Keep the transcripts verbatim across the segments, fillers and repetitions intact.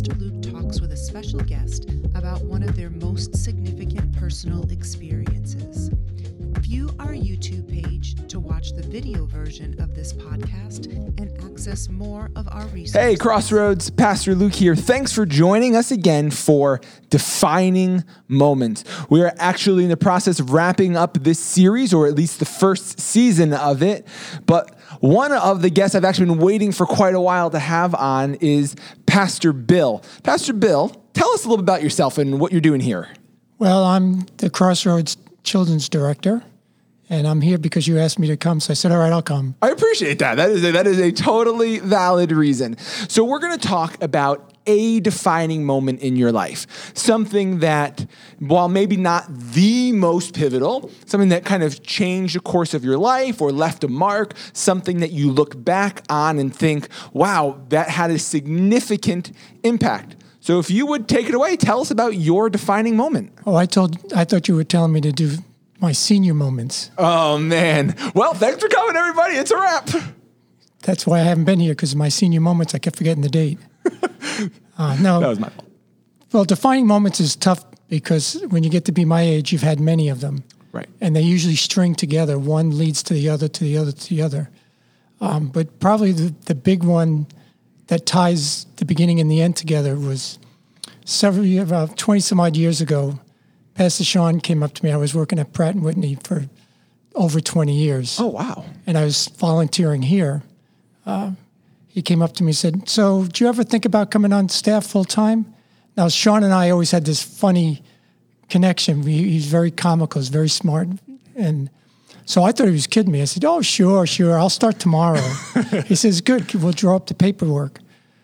Pastor Luke talks with a special guest about one of their most significant personal experiences. View our YouTube page to watch the video version of this podcast and access more of our resources. Hey, Crossroads, Pastor Luke here. Thanks for joining us again for Defining Moments. We are actually in the process of wrapping up this series, or at least the first season of it. But one of the guests I've actually been waiting for quite a while to have on is Pastor Bill. Pastor Bill, tell us a little bit about yourself and what you're doing here. Well, I'm the Crossroads Children's Director, and I'm here because you asked me to come, so I said, all right, I'll come. I appreciate that. That is a, that is a totally valid reason. So we're going to talk about a defining moment in your life, something that, while maybe not the most pivotal, something that kind of changed the course of your life or left a mark, something that you look back on and think, wow, that had a significant impact. So if you would take it away, tell us about your defining moment. Oh, I told, I thought you were telling me to do my senior moments. Oh, man. Well, thanks for coming, everybody. It's a wrap. That's why I haven't been here, because of my senior moments, I kept forgetting the date. Uh, no. That was my fault. Well, defining moments is tough because when you get to be my age, you've had many of them. Right. And they usually string together. One leads to the other, to the other, to the other. Um, but probably the, the big one that ties the beginning and the end together was several years, about twenty some odd years ago. Pastor Sean came up to me. I was working at Pratt and Whitney for over twenty years. Oh, wow. And I was volunteering here. Uh, he came up to me and said, so do you ever think about coming on staff full time? Now, Sean and I always had this funny connection. He, he's very comical, he's very smart. And so I thought he was kidding me. I said, oh, sure, sure, I'll start tomorrow. He says, good, we'll draw up the paperwork.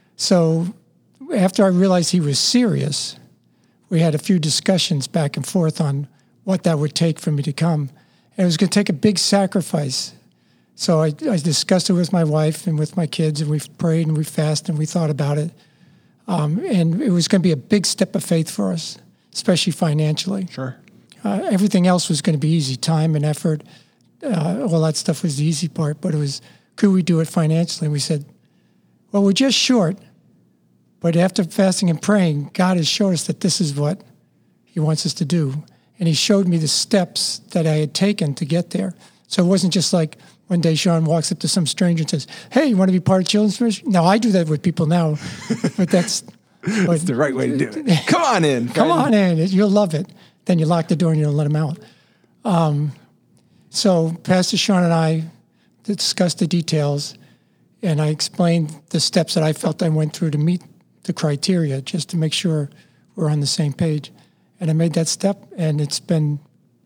So after I realized he was serious, we had a few discussions back and forth on what that would take for me to come. And it was going to take a big sacrifice. So I, I discussed it with my wife and with my kids, and we prayed and we fasted and we thought about it. Um, and it was going to be a big step of faith for us, especially financially. Sure. Uh, everything else was going to be easy, time and effort. Uh, all that stuff was the easy part, but it was, could we do it financially? And we said, well, we're just short. But after fasting and praying, God has showed us that this is what he wants us to do. And he showed me the steps that I had taken to get there. So it wasn't just like one day Sean walks up to some stranger and says, hey, you want to be part of Children's Ministry? No, I do that with people now. But that's... But, that's the right way to do it. Come on in. Come on in. You'll love it. Then you lock the door and you don't let them out. Um, so Pastor Sean and I discussed the details, and I explained the steps that I felt I went through to meet the criteria, just to make sure we're on the same page. And I made that step, and it's been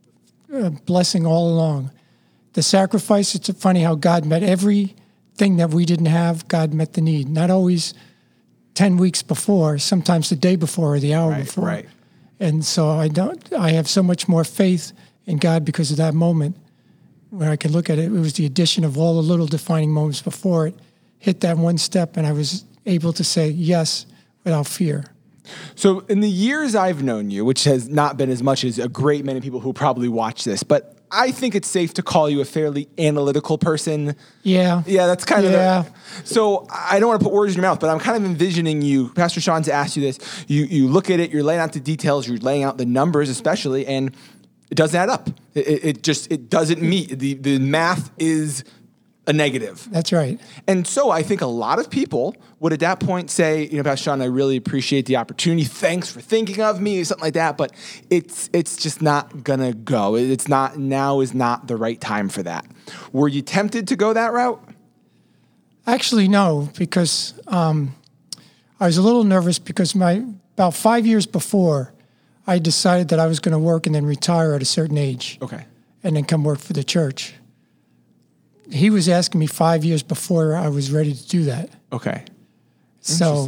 a blessing all along. The sacrifice, it's funny how God met everything that we didn't have. God met the need. Not always ten weeks before, sometimes the day before or the hour right, before. Right. And so I don't. I have so much more faith in God because of that moment, where I could look at it. It was the addition of all the little defining moments before it hit that one step, and I was able to say yes without fear. So in the years I've known you, which has not been as much as a great many people who probably watch this, but I think it's safe to call you a fairly analytical person. Yeah. Yeah, that's kind yeah. of the, so I don't want to put words in your mouth, but I'm kind of envisioning you. Pastor Sean's asked you this. You you look at it, you're laying out the details, you're laying out the numbers especially, and it doesn't add up. It, it, it just, it doesn't meet. The, the math is a negative. That's right. And so I think a lot of people would at that point say, you know, Pastor Sean, I really appreciate the opportunity. Thanks for thinking of me, or something like that. But it's it's just not gonna go. It's not, now is not the right time for that. Were you tempted to go that route? Actually, no, because um, I was a little nervous because my about five years before, I decided that I was going to work and then retire at a certain age. Okay. And then come work for the church. He was asking me five years before I was ready to do that. Okay. So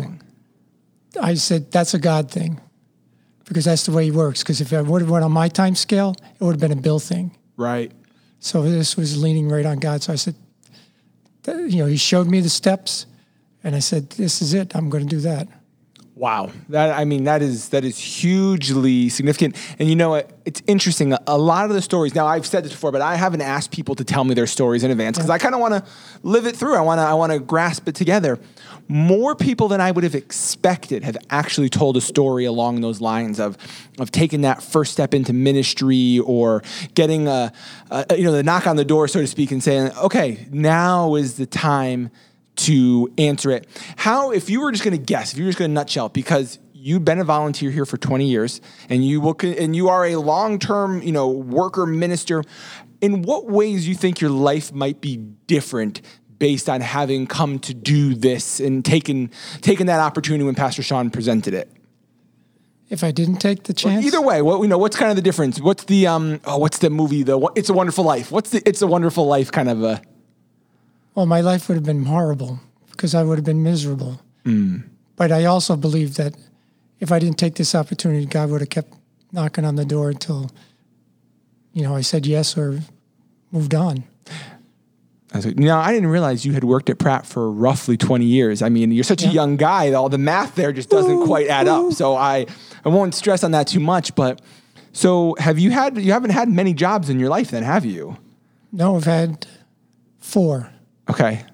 I said, that's a God thing, because that's the way he works. Because if I would have went on my time scale, it would have been a Bill thing. Right. So this was leaning right on God. So I said, you know, he showed me the steps, and I said, this is it. I'm going to do that. Wow. That, I mean, that is, that is hugely significant. And you know what? It's interesting. A, a lot of the stories, now I've said this before, but I haven't asked people to tell me their stories in advance because yeah. I kind of want to live it through. I want to, I want to grasp it together. More people than I would have expected have actually told a story along those lines of, of taking that first step into ministry or getting a, a, you know, the knock on the door, so to speak, and saying, okay, now is the time to answer it. How, if you were just going to guess, if you were just going to nutshell, because you've been a volunteer here for twenty years and you will, and you are a long-term, you know, worker minister, in what ways you think your life might be different based on having come to do this and taken, taken that opportunity when Pastor Sean presented it? If I didn't take the chance? Well, either way, what, you know, what's kind of the difference? What's the, um, oh, what's the movie, the It's a Wonderful Life? What's the It's a Wonderful Life kind of a... Well, my life would have been horrible because I would have been miserable. Mm. But I also believe that if I didn't take this opportunity, God would have kept knocking on the door until, you know, I said yes or moved on. Now, I didn't realize you had worked at Pratt for roughly twenty years. I mean, you're such yeah. a young guy, all the math there just doesn't ooh, quite add ooh. up. So I, I won't stress on that too much. But so have you had, you haven't had many jobs in your life then, have you? No, I've had four. Okay.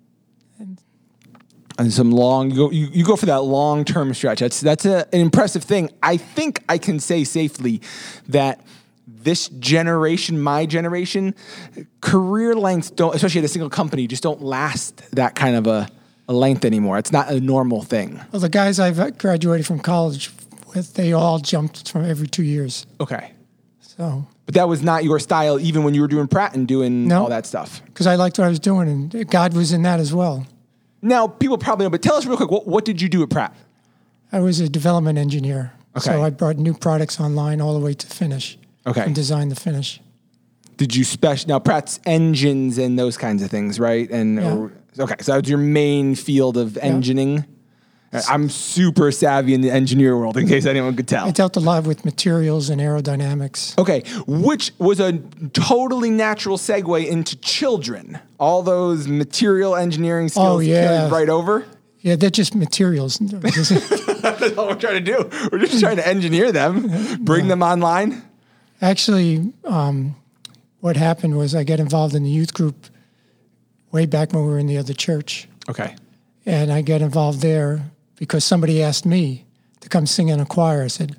And some long, you go, you, you go for that long-term stretch. That's that's a, an impressive thing. I think I can say safely that this generation, my generation, career lengths don't, especially at a single company, just don't last that kind of a, a length anymore. It's not a normal thing. Well, the guys I've graduated from college with, they all jumped from every two years. Okay. So... But that was not your style even when you were doing Pratt and doing no, all that stuff. Because I liked what I was doing, and God was in that as well. Now, people probably know, but tell us real quick, what, what did you do at Pratt? I was a development engineer. Okay. So I brought new products online all the way to finish. Okay. From design to finish. Did you special... Now, Pratt's engines and those kinds of things, right? And yeah. or, Okay, so that was your main field of engineering? Yeah. I'm super savvy in the engineer world, in case anyone could tell. I dealt a lot with materials and aerodynamics. Okay, which was a totally natural segue into children. All those material engineering skills oh, yeah. carried right over? Yeah, they're just materials. That's all we're trying to do. We're just trying to engineer them, bring yeah. them online. Actually, um, what happened was I got involved in the youth group way back when we were in the other church. Okay. And I got involved there because somebody asked me to come sing in a choir. I said,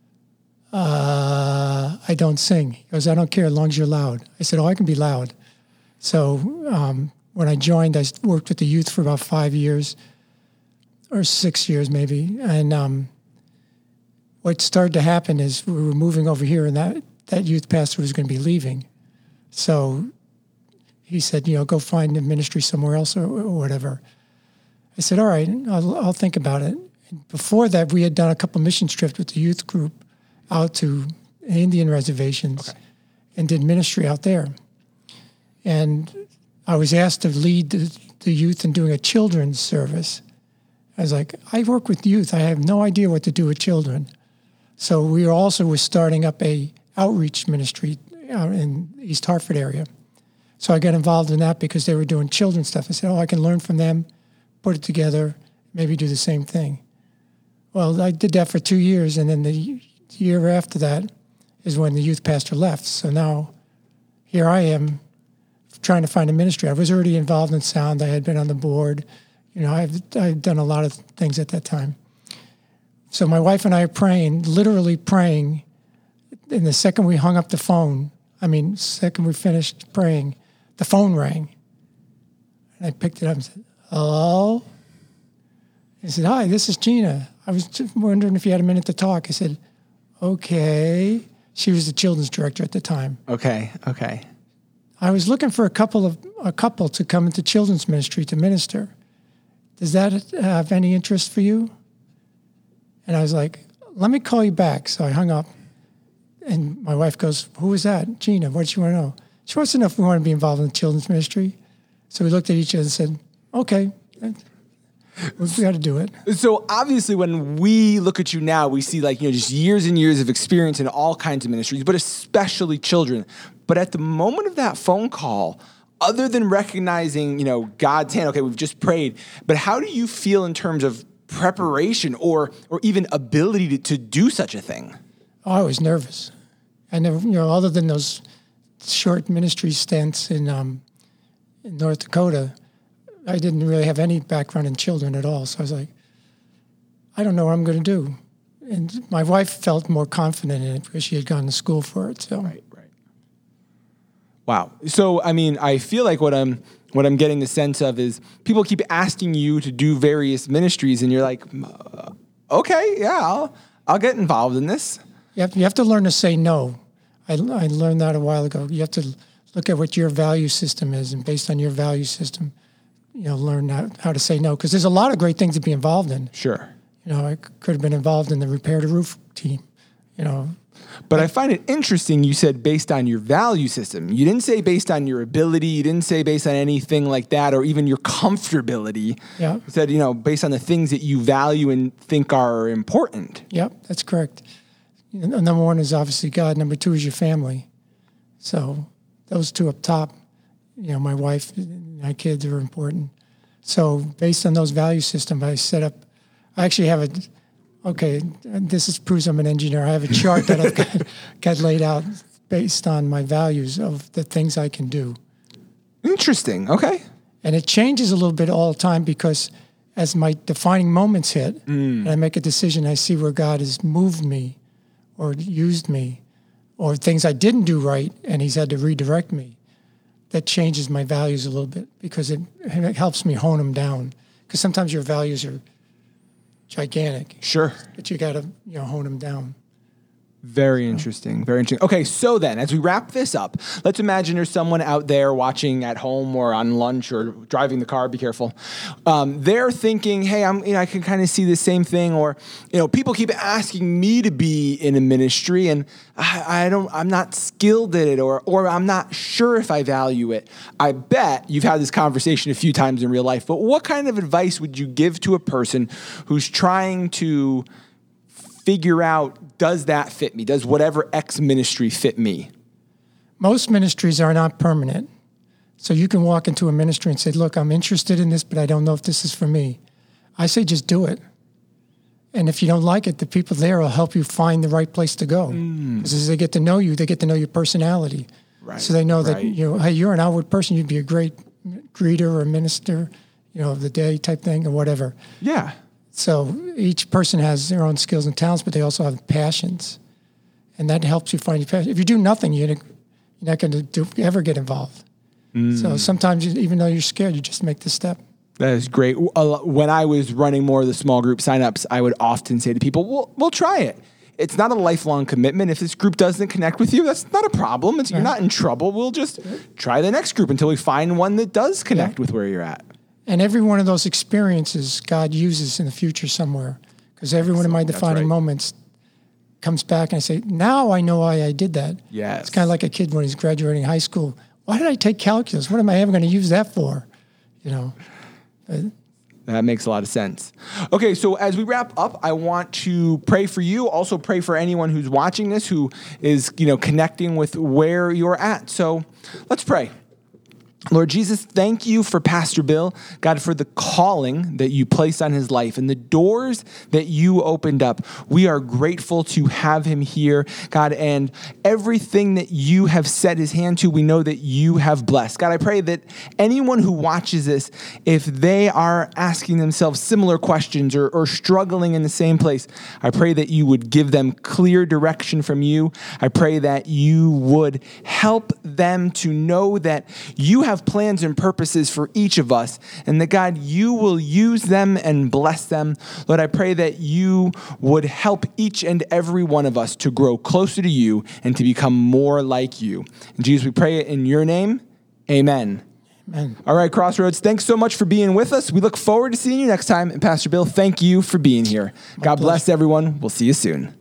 uh, I don't sing. He goes, I don't care as long as you're loud. I said, oh, I can be loud. So um, when I joined, I worked with the youth for about five years or six years maybe. And um, what started to happen is we were moving over here, and that, that youth pastor was going to be leaving. So he said, you know, go find a ministry somewhere else or, or whatever. I said, all right, I'll, I'll think about it. And before that, we had done a couple mission trips with the youth group out to Indian reservations okay. and did ministry out there. And I was asked to lead the, the youth in doing a children's service. I was like, I work with youth. I have no idea what to do with children. So we also were starting up a outreach ministry out in East Hartford area. So I got involved in that because they were doing children's stuff. I said, oh, I can learn from them, put it together, maybe do the same thing. Well, I did that for two years, and then the year after that is when the youth pastor left. So now here I am trying to find a ministry. I was already involved in sound. I had been on the board. You know, I've, I've done a lot of things at that time. So my wife and I are praying, literally praying, and the second we hung up the phone, I mean, second we finished praying, the phone rang. And I picked it up and said, hello? He said, hi, this is Gina. I was just wondering if you had a minute to talk. I said, okay. She was the children's director at the time. Okay, okay. I was looking for a couple of a couple to come into children's ministry to minister. Does that have any interest for you? And I was like, let me call you back. So I hung up. And my wife goes, who is that? Gina, what does she want to know? She wants to know if we want to be involved in the children's ministry. So we looked at each other and said, okay, we got to do it. So obviously when we look at you now, we see like, you know, just years and years of experience in all kinds of ministries, but especially children. But at the moment of that phone call, other than recognizing, you know, God's hand, okay, we've just prayed, but how do you feel in terms of preparation or or even ability to, to do such a thing? Oh, I was nervous. I never, you know, other than those short ministry stints in, um, in North Dakota, I didn't really have any background in children at all. So I was like, I don't know what I'm going to do. And my wife felt more confident in it because she had gone to school for it. So. Right, right. Wow. So, I mean, I feel like what I'm what I'm getting the sense of is people keep asking you to do various ministries, and you're like, uh, okay, yeah, I'll I'll get involved in this. You have, you have to learn to say no. I, I learned that a while ago. You have to look at what your value system is, and based on your value system, you know, learn how, how to say no. Because there's a lot of great things to be involved in. Sure. You know, I could have been involved in the repair the roof team, you know. But I find it interesting you said based on your value system. You didn't say based on your ability. You didn't say based on anything like that or even your comfortability. Yeah. You said, you know, based on the things that you value and think are important. Yep, that's correct. You know, number one is obviously God. Number two is your family. So those two up top, you know, my wife and my kids are important. So based on those value systems, I set up, I actually have a, okay, this is, proves I'm an engineer. I have a chart that I've got, got laid out based on my values of the things I can do. Interesting. Okay. And it changes a little bit all the time because as my defining moments hit, mm. and I make a decision, I see where God has moved me or used me or things I didn't do right and he's had to redirect me. That changes my values a little bit because it, it helps me hone them down. Because sometimes your values are gigantic. Sure. But you got to, you know, hone them down. Very interesting. Very interesting. Okay, so then, as we wrap this up, let's imagine there's someone out there watching at home or on lunch or driving the car. Be careful. Um, they're thinking, "Hey, I'm, you know, I can kind of see the same thing." Or, you know, people keep asking me to be in a ministry, and I, I don't. I'm not skilled at it, or or I'm not sure if I value it. I bet you've had this conversation a few times in real life. But what kind of advice would you give to a person who's trying to figure out, does that fit me? Does whatever X ministry fit me? Most ministries are not permanent. So you can walk into a ministry and say, look, I'm interested in this, but I don't know if this is for me. I say just do it. And if you don't like it, the people there will help you find the right place to go. Because mm. as they get to know you, they get to know your personality. Right. So they know that, right. you know, hey, you're an outward person. You'd be a great greeter or minister, you know, of the day type thing or whatever. Yeah. So each person has their own skills and talents, but they also have passions. And that helps you find your passion. If you do nothing, you're not going to do, ever get involved. Mm. So sometimes, you, even though you're scared, you just make the step. That is great. When I was running more of the small group signups, I would often say to people, we'll, we'll try it. It's not a lifelong commitment. If this group doesn't connect with you, that's not a problem. It's, yeah. You're not in trouble. We'll just try the next group until we find one that does connect yeah. with where you're at. And every one of those experiences God uses in the future somewhere. Because every one of my defining right. moments comes back and I say, now I know why I did that. Yes. It's kind of like a kid when he's graduating high school. Why did I take calculus? What am I ever going to use that for? You know. But, that makes a lot of sense. Okay, so as we wrap up, I want to pray for you. Also pray for anyone who's watching this who is, you know, connecting with where you're at. So let's pray. Lord Jesus, thank you for Pastor Bill, God, for the calling that you placed on his life and the doors that you opened up. We are grateful to have him here, God, and everything that you have set his hand to, we know that you have blessed. God, I pray that anyone who watches this, if they are asking themselves similar questions or, or struggling in the same place, I pray that you would give them clear direction from you. I pray that you would help them to know that you have have plans and purposes for each of us, and that God, you will use them and bless them. Lord, I pray that you would help each and every one of us to grow closer to you and to become more like you. And Jesus, we pray it in your name. Amen. Amen. All right, Crossroads, thanks so much for being with us. We look forward to seeing you next time. And Pastor Bill, thank you for being here. My God pleasure. Bless everyone. We'll see you soon.